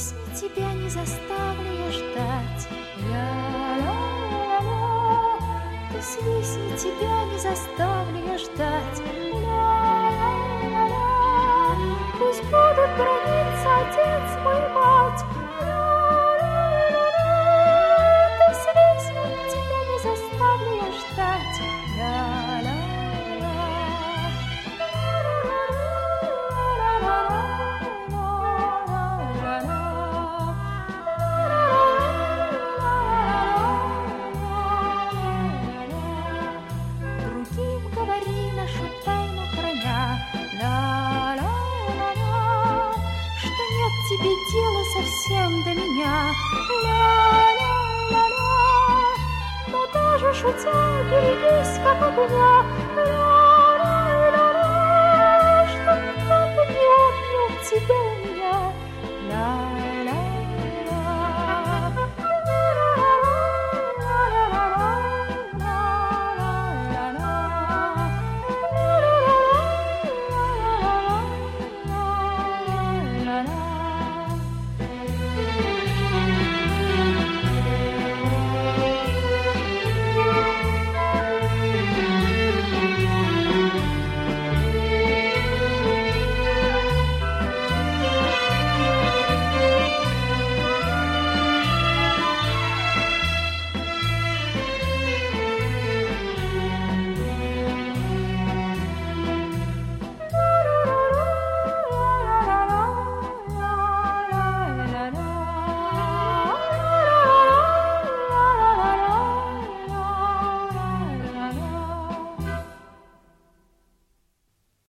свистни, тебя не заставлю я ждать. Ля-ля-ля-ля, ты свистни, тебя не заставлю я ждать. Ля-ля-ля-ля, пусть будут браниться отец мой и мать. Ля-ля-ля-ля, ты свистни, тебя не заставлю я ждать. Ля-ля-ля. Другим говори нашу тайну храня, ля-ля-ля-ля, что нет тебе дела совсем до меня, ля-ля-ля-ля, но даже шутя берегись, как огня, ля-ля-ля.